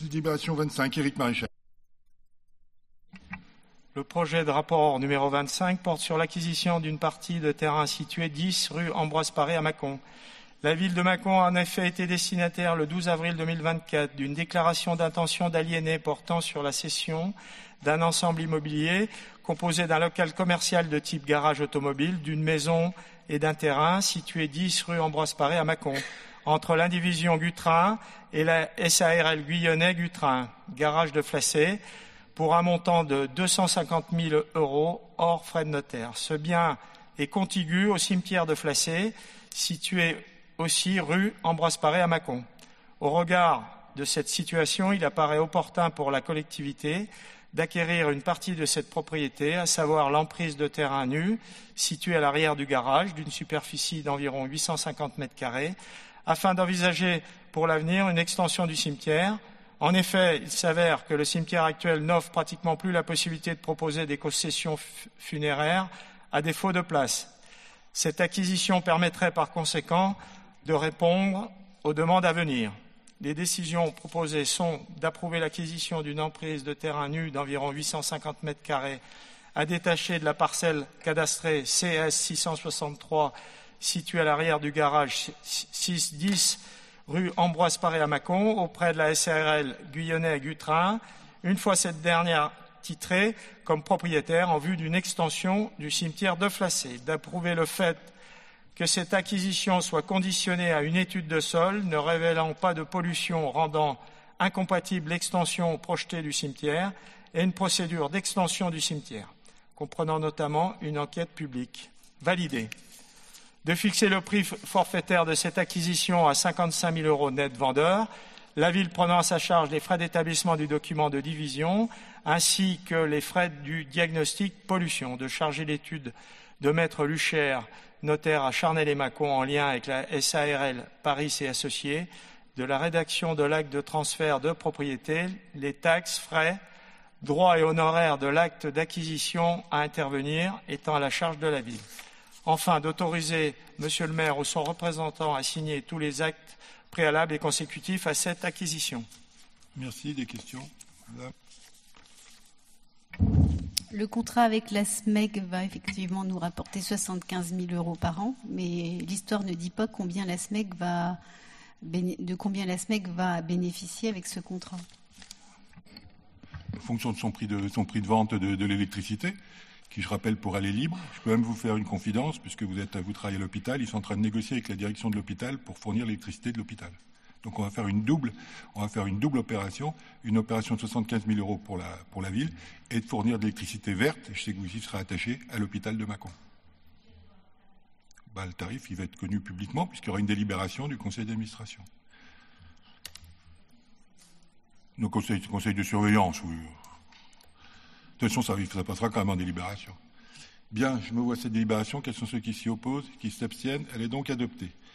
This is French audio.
Délibération 25, Éric Maréchal. Le projet de rapport numéro 25 porte sur l'acquisition d'une partie de terrain située 10 rue Ambroise Paré à Mâcon. La ville de Mâcon a en effet été destinataire le 12 avril 2024 d'une déclaration d'intention d'aliéner portant sur la cession d'un ensemble immobilier composé d'un local commercial de type garage automobile, d'une maison et d'un terrain situé 10 rue Ambroise Paré à Mâcon, entre l'indivision Gutrin et la SARL Guyonnais Gutrin, garage de Flacé, pour un montant de 250 000 € hors frais de notaire. Ce bien est contigu au cimetière de Flacé, situé aussi rue Ambroise Paré à Mâcon. Au regard de cette situation, il apparaît opportun pour la collectivité d'acquérir une partie de cette propriété, à savoir l'emprise de terrain nu, située à l'arrière du garage, d'une superficie d'environ 850 m², afin d'envisager pour l'avenir une extension du cimetière. En effet, il s'avère que le cimetière actuel n'offre pratiquement plus la possibilité de proposer des concessions funéraires à défaut de place. Cette acquisition permettrait par conséquent de répondre aux demandes à venir. Les décisions proposées sont d'approuver l'acquisition d'une emprise de terrain nu d'environ 850 m² à détacher de la parcelle cadastrée CS 663 située à l'arrière du garage 610 rue Ambroise Paré à Mâcon, auprès de la SARL Guyonnais Gutrin, une fois cette dernière titrée comme propriétaire en vue d'une extension du cimetière de Flacé. D'approuver le fait que cette acquisition soit conditionnée à une étude de sol ne révélant pas de pollution rendant incompatible l'extension projetée du cimetière et une procédure d'extension du cimetière, comprenant notamment une enquête publique. Validée. De fixer le prix forfaitaire de cette acquisition à 55 000 € net vendeur, la ville prenant à sa charge les frais d'établissement du document de division ainsi que les frais du diagnostic pollution, de charger l'étude de maître Lucher, notaire à Charnay-les-Mâcon en lien avec la SARL Paris et Associés, de la rédaction de l'acte de transfert de propriété, les taxes, frais, droits et honoraires de l'acte d'acquisition à intervenir étant à la charge de la ville. Enfin, d'autoriser Monsieur le maire ou son représentant à signer tous les actes préalables et consécutifs à cette acquisition. Merci. Des questions? Le contrat avec la SMEG va effectivement nous rapporter 75 000 € par an, mais l'histoire ne dit pas combien la SMEG va bénéficier avec ce contrat. En fonction de son prix de vente de l'électricité, qui, je rappelle, pour aller libre. Je peux même vous faire une confidence, puisque vous travaillez à l'hôpital, ils sont en train de négocier avec la direction de l'hôpital pour fournir l'électricité de l'hôpital. Donc on va faire une double opération, une opération de 75 000 € pour la ville, et de fournir de l'électricité verte, et je sais que vous y serez attaché, à l'hôpital de Mâcon. Le tarif, il va être connu publiquement, puisqu'il y aura une délibération du conseil d'administration. Nos conseils de surveillance, oui. De toute façon, ça passera quand même en délibération. Bien, je me vois cette délibération. Quels sont ceux qui s'y opposent, qui s'abstiennent? Elle est donc adoptée.